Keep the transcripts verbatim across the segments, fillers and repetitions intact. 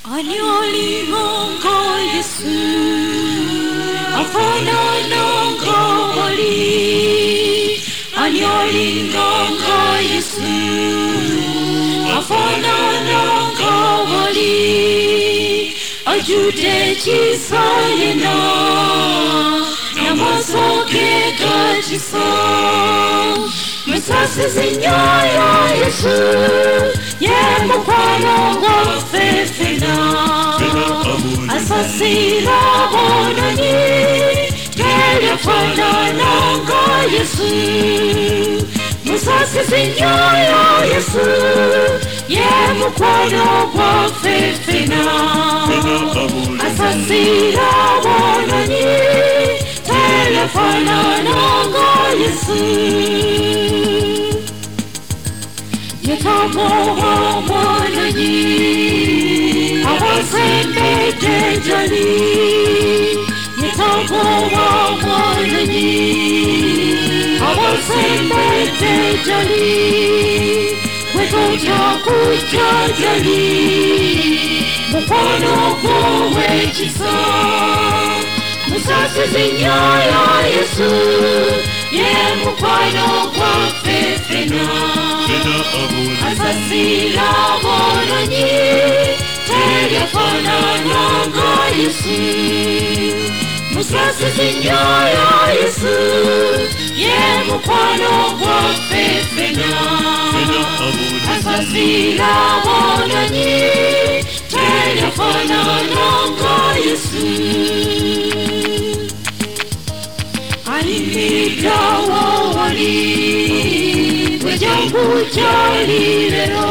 Anyolingongo Yesu Afananongo wali Anyolingongo Yesu Afananongo wali Ajude chisayena Namasoke gachiso Musasi zinyoyo Yesu Ye mukwano wa fefena Asasira bonani Kele fananongo Yesu Musasi zinyoyo Yesu Ye mukwano wa fefena Asasira bonani Kele fananongo Yesu Yetamo monani Awasende dejali Yetamo monani Awasende dejali Wetoja kujajali Mukwano kowe chisa Musasi zinyoyo Yesu Ye mukwano kwa fefena Asasira bonani Telefona nongo Yesu Musasi zinyoyo Yesu Ye mukwano kwa fefena Asasira bonani Telefona nongo Yesu Alimidawo wali Wejangu jali lero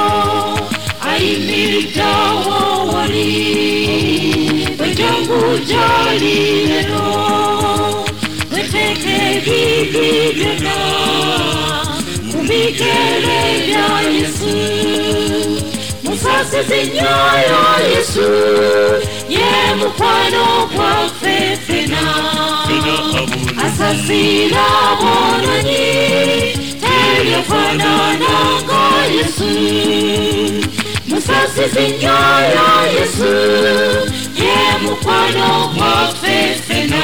Alimidawo wali Wejangu jali lero Weteke bibi byona Kumikele bya Yesu Musasi zinyoyo Yesu Ye mukwano kwa fefena Asasira bonani Telefona nongo Yesu Musasi zinyoyo Yesu Ye mukwano kwa fefena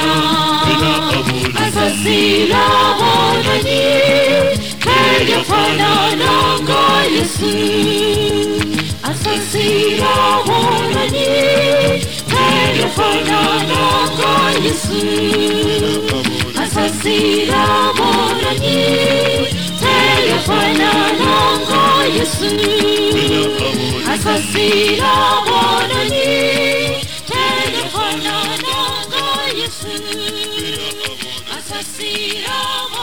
Asasira bonani Telefona nongo Yesu Asasira bonani Telefona nongo Yesu Asasira bonani Telefona nongo Yesu Asasira bonani Telefona nongo Yesu Asasira